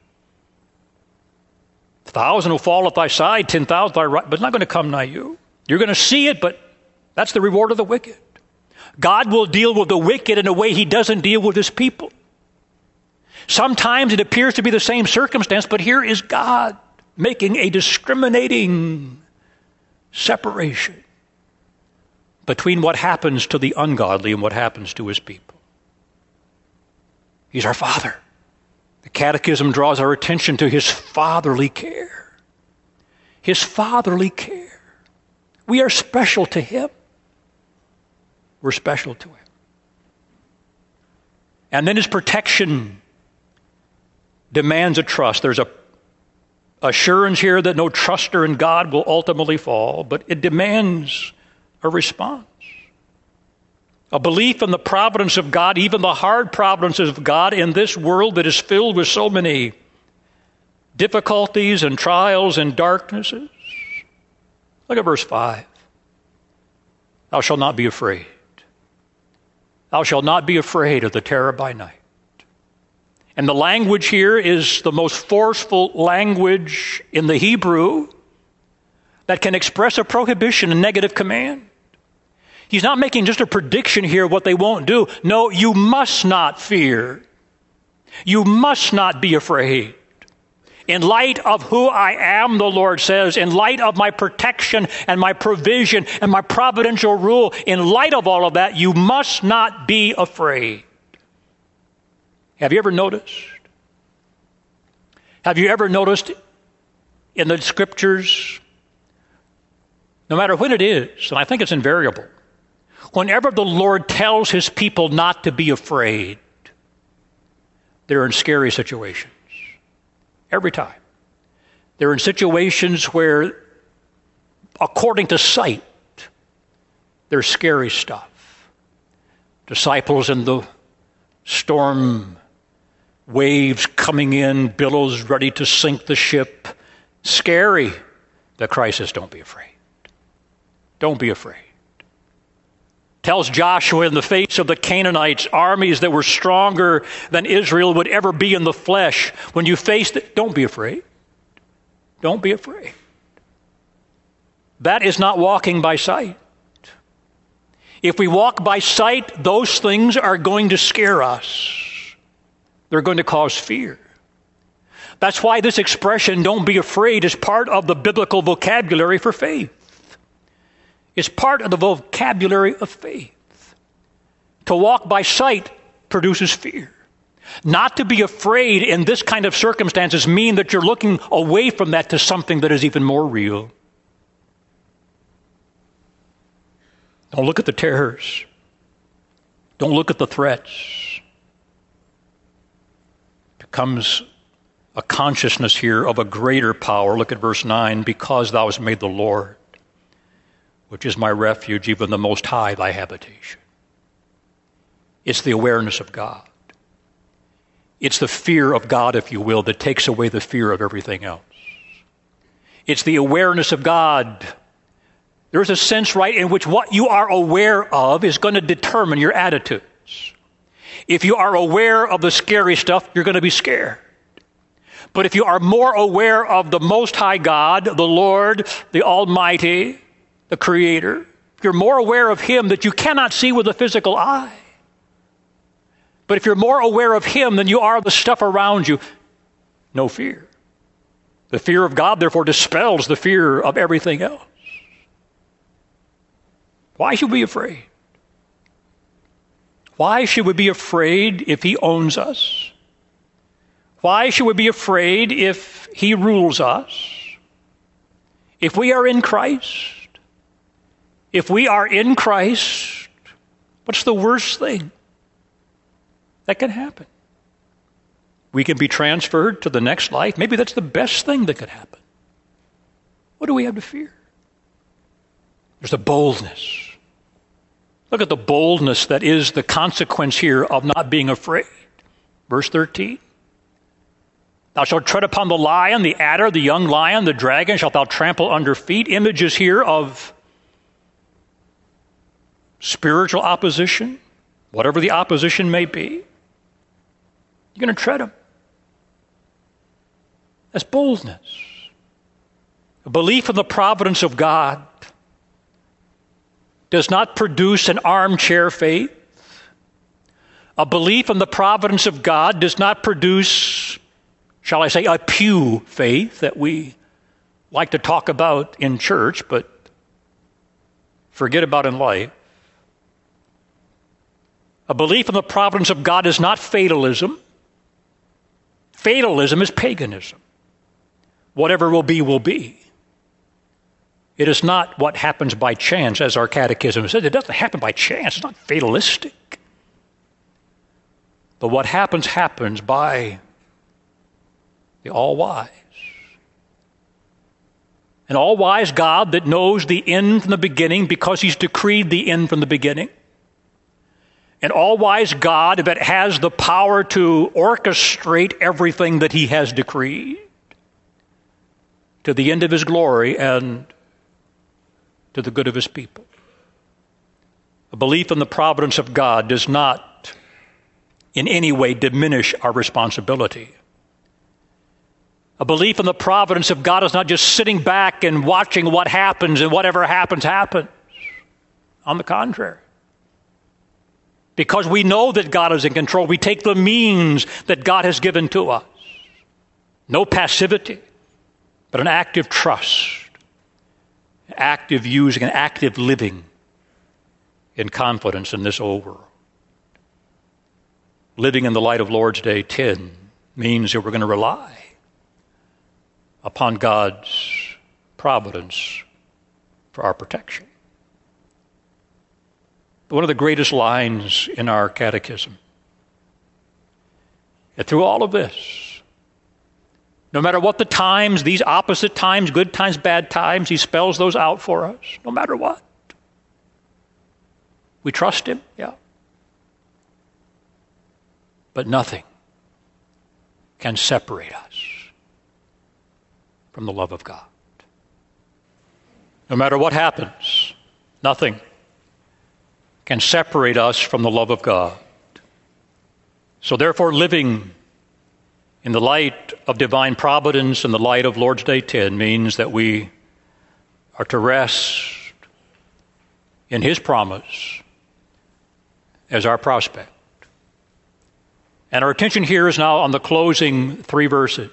[SPEAKER 1] 1,000 will fall at thy side, 10,000 at thy right, but it's not going to come nigh you. You're going to see it, but that's the reward of the wicked. God will deal with the wicked in a way he doesn't deal with his people. Sometimes it appears to be the same circumstance, but here is God making a discriminating separation between what happens to the ungodly and what happens to his people. He's our Father. The Catechism draws our attention to his fatherly care. His fatherly care. We are special to him. We're special to him. And then his protection demands a trust. There's a assurance here that no truster in God will ultimately fall, but it demands a response. A belief in the providence of God, even the hard providences of God in this world that is filled with so many difficulties and trials and darknesses. Look at verse 5. Thou shalt not be afraid. Thou shalt not be afraid of the terror by night. And the language here is the most forceful language in the Hebrew that can express a prohibition, a negative command. He's not making just a prediction here of what they won't do. No, you must not fear. You must not be afraid. In light of who I am, the Lord says, in light of my protection and my provision and my providential rule, in light of all of that, you must not be afraid. Have you ever noticed? Have you ever noticed in the scriptures, no matter when it is, and I think it's invariable, whenever the Lord tells his people not to be afraid, they're in scary situations. Every time. They're in situations where, according to sight, there's scary stuff. Disciples in the storm, waves coming in, billows ready to sink the ship. Scary. The Christ says, don't be afraid. Don't be afraid. Tells Joshua in the face of the Canaanites, armies that were stronger than Israel would ever be in the flesh. When you face it, don't be afraid. Don't be afraid. That is not walking by sight. If we walk by sight, those things are going to scare us. They're going to cause fear. That's why this expression, don't be afraid, is part of the biblical vocabulary for faith. It's part of the vocabulary of faith. To walk by sight produces fear. Not to be afraid in this kind of circumstances mean that you're looking away from that to something that is even more real. Don't look at the terrors. Don't look at the threats. It becomes a consciousness here of a greater power. Look at verse 9. Because thou hast made the Lord, which is my refuge, even the Most High, thy habitation. It's the awareness of God. It's the fear of God, if you will, that takes away the fear of everything else. It's the awareness of God. There's a sense, right, in which what you are aware of is going to determine your attitudes. If you are aware of the scary stuff, you're going to be scared. But if you are more aware of the Most High God, the Lord, the Almighty, the Creator, you're more aware of him that you cannot see with the physical eye. But if you're more aware of him than you are of the stuff around you, no fear. The fear of God, therefore, dispels the fear of everything else. Why should we be afraid? Why should we be afraid if he owns us? Why should we be afraid if he rules us? If we are in Christ, what's the worst thing that can happen? We can be transferred to the next life. Maybe that's the best thing that could happen. What do we have to fear? There's the boldness. Look at the boldness that is the consequence here of not being afraid. Verse 13. Thou shalt tread upon the lion, the adder, the young lion, the dragon shalt thou trample under feet. Images here of spiritual opposition, whatever the opposition may be. You're going to tread them. That's boldness. A belief in the providence of God does not produce an armchair faith. A belief in the providence of God does not produce, shall I say, a pew faith that we like to talk about in church, but forget about in life. A belief in the providence of God is not fatalism. Fatalism is paganism. Whatever will be, will be. It is not what happens by chance, as our catechism says. It doesn't happen by chance. It's not fatalistic. But what happens, happens by the all-wise. An all-wise God that knows the end from the beginning because he's decreed the end from the beginning. An all-wise God that has the power to orchestrate everything that he has decreed to the end of his glory and to the good of his people. A belief in the providence of God does not in any way diminish our responsibility. A belief in the providence of God is not just sitting back and watching what happens and whatever happens, happens. On the contrary. Because we know that God is in control, we take the means that God has given to us. No passivity, but an active trust, active using, an active living in confidence in this old world. Living in the light of Lord's Day 10 means that we're going to rely upon God's providence for our protection. One of the greatest lines in our catechism, and through all of this, no matter what the times, these opposite times, good times, bad times, he spells those out for us, no matter what. We trust him, yeah. But nothing can separate us from the love of God. No matter what happens, nothing can separate us from the love of God. So therefore, living in the light of divine providence and the light of Lord's Day 10 means that we are to rest in his promise as our prospect. And our attention here is now on the closing 3 verses.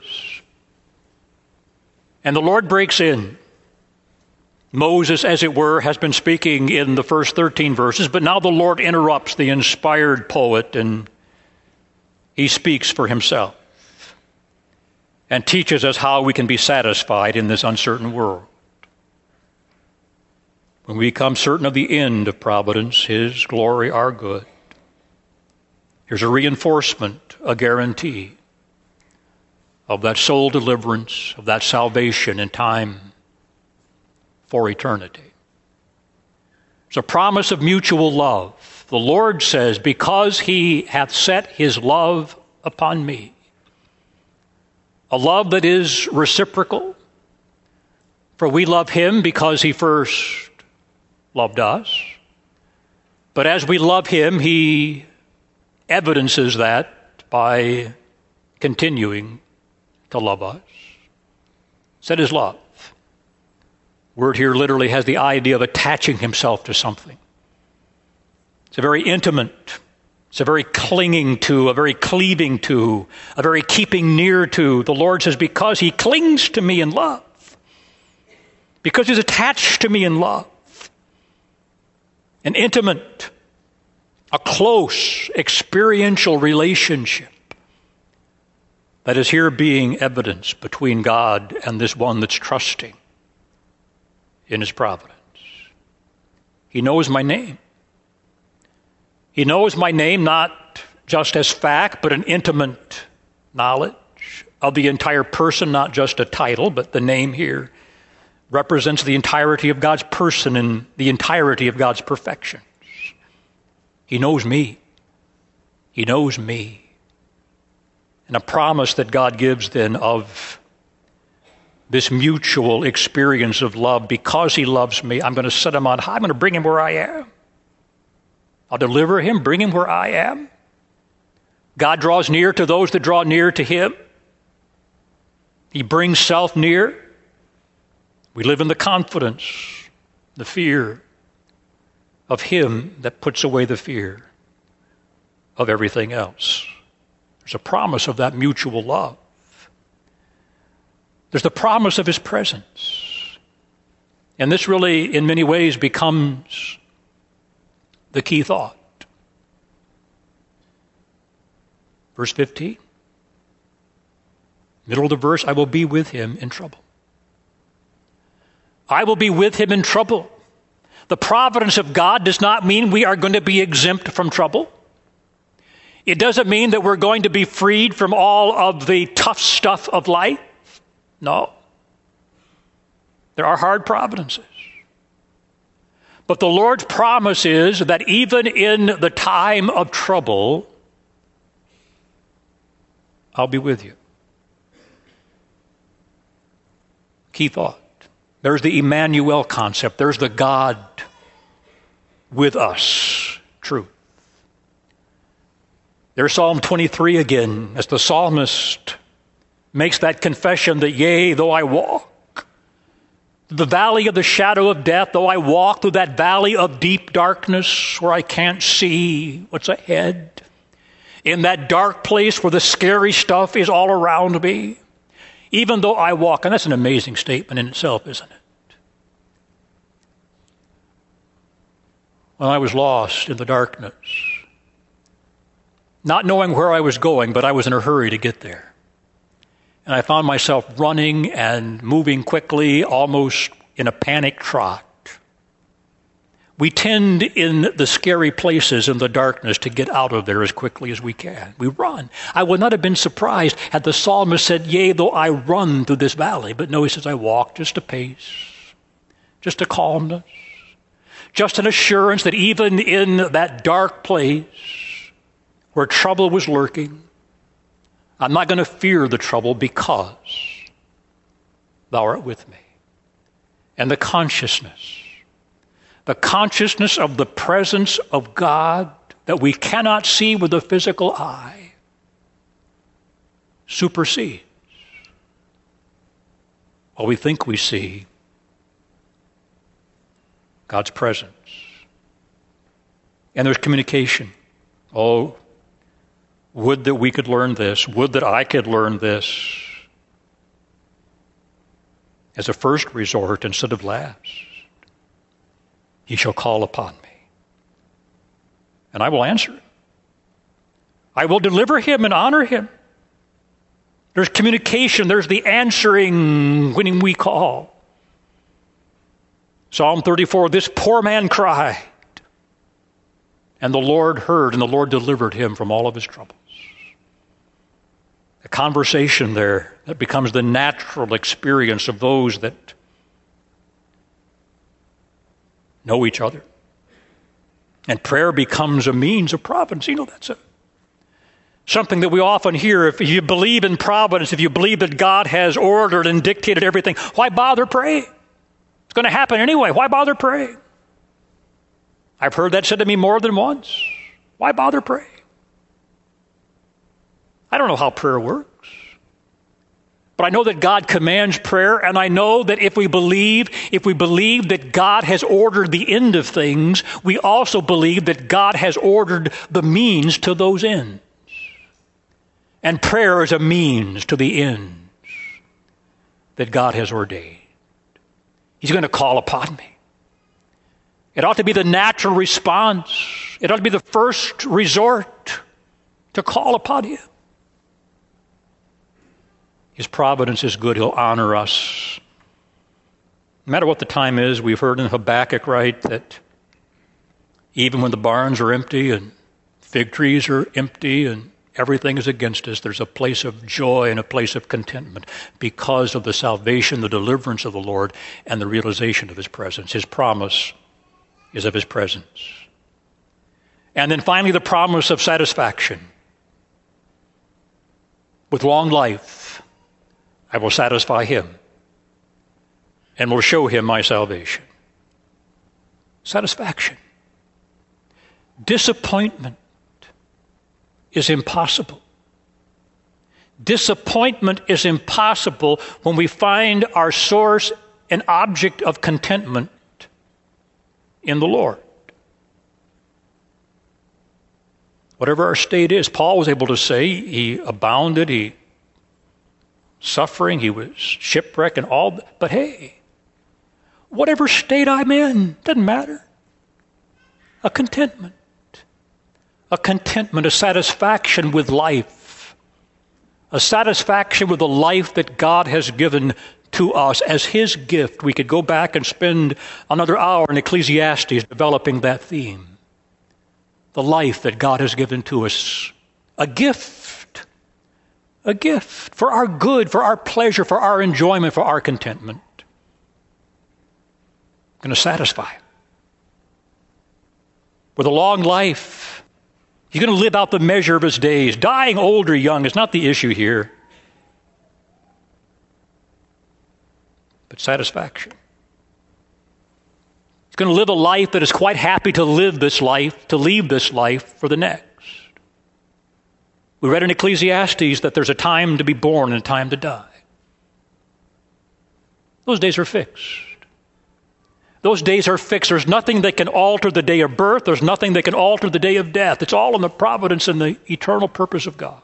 [SPEAKER 1] And the Lord breaks in. Moses, as it were, has been speaking in the first 13 verses, but now the Lord interrupts the inspired poet and he speaks for himself and teaches us how we can be satisfied in this uncertain world. When we become certain of the end of providence, his glory, our good, here's a reinforcement, a guarantee of that soul deliverance, of that salvation in time for eternity. It's a promise of mutual love. The Lord says, because he hath set his love upon me, a love that is reciprocal, for we love him because he first loved us. But as we love him, he evidences that by continuing to love us. Set his love. Word here literally has the idea of attaching himself to something. It's a very intimate It's a very clinging to, a very cleaving to, a very keeping near to. The Lord says, because he clings to me in love, because he's attached to me in love, an intimate, a close, experiential relationship that is here being evidenced between God and this one that's trusting in his providence. He knows my name. He knows my name not just as fact, but an intimate knowledge of the entire person, not just a title, but the name here represents the entirety of God's person and the entirety of God's perfections. He knows me. He knows me. And a promise that God gives then of this mutual experience of love. Because he loves me, I'm going to set him on high. I'm going to bring him where I am. I'll deliver him, bring him where I am. God draws near to those that draw near to him. He brings self near. We live in the confidence, the fear of him that puts away the fear of everything else. There's a promise of that mutual love. There's the promise of his presence. And this really, in many ways, becomes the key thought. Verse 15. Middle of the verse, I will be with him in trouble. I will be with him in trouble. The providence of God does not mean we are going to be exempt from trouble. It doesn't mean that we're going to be freed from all of the tough stuff of life. No. There are hard providences. But the Lord's promise is that even in the time of trouble, I'll be with you. Key thought. There's the Emmanuel concept. There's the God with us truth. There's Psalm 23 again, as the psalmist makes that confession that, yea, though I walk the valley of the shadow of death, though I walk through that valley of deep darkness where I can't see what's ahead, in that dark place where the scary stuff is all around me, even though I walk, and that's an amazing statement in itself, isn't it? When I was lost in the darkness, not knowing where I was going, but I was in a hurry to get there. And I found myself running and moving quickly, almost in a panic trot. We tend in the scary places in the darkness to get out of there as quickly as we can. We run. I would not have been surprised had the psalmist said, yea, though I run through this valley. But no, he says, I walk just a pace, just a calmness, just an assurance that even in that dark place where trouble was lurking, I'm not going to fear the trouble because thou art with me. And the consciousness of the presence of God that we cannot see with the physical eye supersedes what we think we see, God's presence. And there's communication. Oh, would that we could learn this. Would that I could learn this as a first resort instead of last. He shall call upon me, and I will answer him. I will deliver him and honor him. There's communication. There's the answering when we call. Psalm 34, this poor man cried, and the Lord heard, and the Lord delivered him from all of his troubles. A conversation there that becomes the natural experience of those that know each other. And prayer becomes a means of providence. You know, that's something that we often hear. If you believe in providence, if you believe that God has ordered and dictated everything, why bother praying? It's going to happen anyway. Why bother praying? I've heard that said to me more than once. Why bother praying? I don't know how prayer works. But I know that God commands prayer, and I know that if we believe that God has ordered the end of things, we also believe that God has ordered the means to those ends. And prayer is a means to the ends that God has ordained. He's going to call upon me. It ought to be the natural response. It ought to be the first resort to call upon Him. His providence is good. He'll honor us. No matter what the time is, we've heard in Habakkuk, right, that even when the barns are empty and fig trees are empty and everything is against us, there's a place of joy and a place of contentment because of the salvation, the deliverance of the Lord, and the realization of His presence. His promise is of His presence. And then finally, the promise of satisfaction. With long life, I will satisfy him and will show him my salvation. Satisfaction. Disappointment is impossible. Disappointment is impossible when we find our source and object of contentment in the Lord. Whatever our state is, Paul was able to say he abounded, he suffering, he was shipwrecked and all, but hey, whatever state I'm in, doesn't matter. A contentment, a satisfaction with life, a satisfaction with the life that God has given to us as His gift. We could go back and spend another hour in Ecclesiastes developing that theme. The life that God has given to us. A gift for our good, for our pleasure, for our enjoyment, for our contentment. Going to satisfy. With a long life, He's going to live out the measure of His days. Dying old or young is not the issue here. But satisfaction. He's going to live a life that is quite happy to live this life, to leave this life for the next. We read in Ecclesiastes that there's a time to be born and a time to die. Those days are fixed. Those days are fixed. There's nothing that can alter the day of birth. There's nothing that can alter the day of death. It's all in the providence and the eternal purpose of God.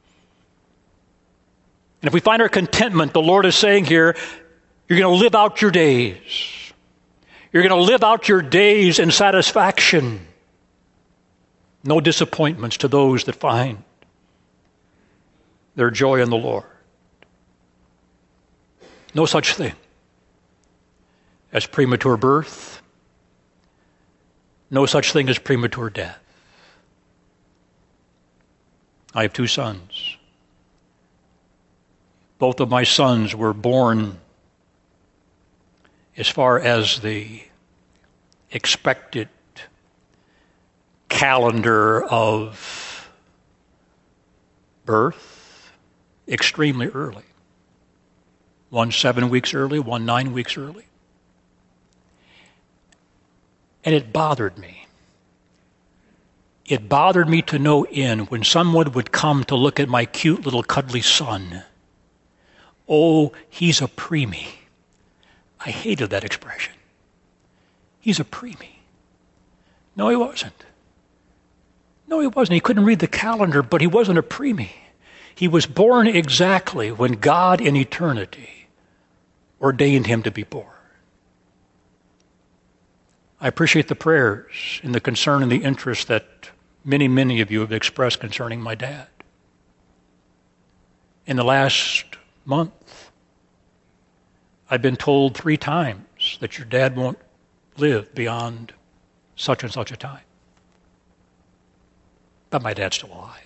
[SPEAKER 1] And if we find our contentment, the Lord is saying here, you're going to live out your days. You're going to live out your days in satisfaction. No disappointments to those that find their joy in the Lord. No such thing as premature birth. No such thing as premature death. I have 2 sons. Both of my sons were born as far as the expected calendar of birth, extremely early. One 7 weeks early, one 9 weeks early. And it bothered me. It bothered me to no end when someone would come to look at my cute little cuddly son. Oh, he's a preemie. I hated that expression. He's a preemie. No, he wasn't. No, he wasn't. He couldn't read the calendar, but he wasn't a preemie. He was born exactly when God in eternity ordained him to be born. I appreciate the prayers and the concern and the interest that many, many of you have expressed concerning my dad. In the last month, I've been told 3 times that your dad won't live beyond such and such a time. But my dad's still alive.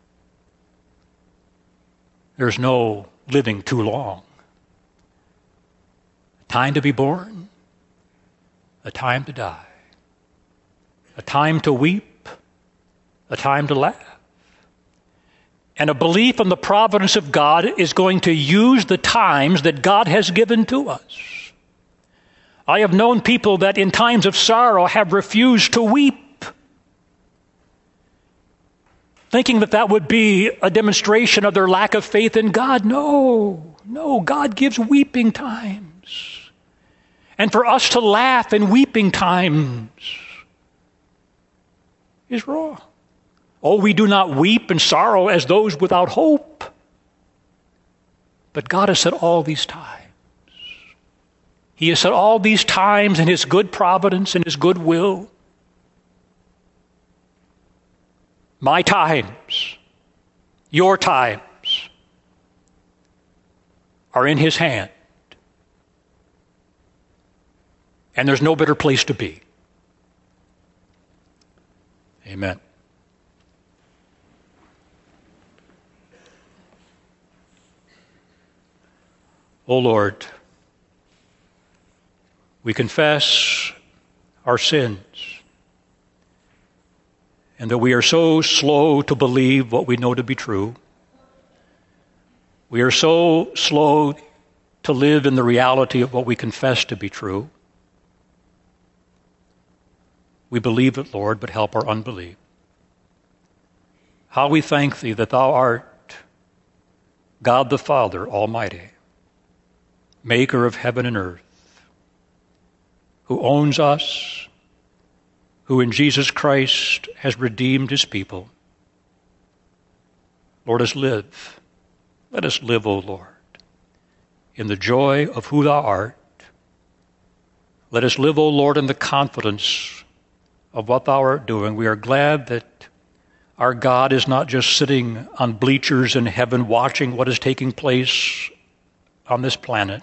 [SPEAKER 1] There's no living too long. A time to be born, a time to die, a time to weep, a time to laugh. And a belief in the providence of God is going to use the times that God has given to us. I have known people that in times of sorrow have refused to weep. thinking that that would be a demonstration of their lack of faith in God. No, God gives weeping times. And for us to laugh in weeping times is wrong. Oh, we do not weep and sorrow as those without hope. But God has said all these times. He has said all these times in His good providence and His good will. My times, your times are in His hand. And there's no better place to be. Amen. O Lord, we confess our sins and that we are so slow to believe what we know to be true. We are so slow to live in the reality of what we confess to be true. We believe it, Lord, but help our unbelief. How we thank Thee that Thou art God the Father Almighty, maker of heaven and earth, who owns us, who in Jesus Christ has redeemed His people. Lord, let us live. Let us live, O Lord, in the joy of who Thou art. Let us live, O Lord, in the confidence of what Thou art doing. We are glad that our God is not just sitting on bleachers in heaven watching what is taking place on this planet.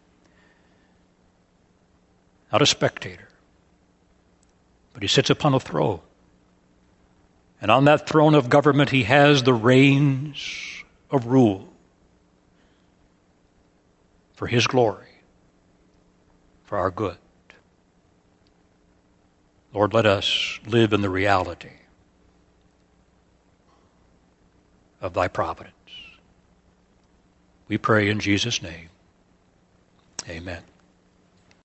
[SPEAKER 1] Not a spectator, but He sits upon a throne. And on that throne of government, He has the reins of rule for His glory, for our good. Lord, let us live in the reality of Thy providence. We pray in Jesus' name. Amen.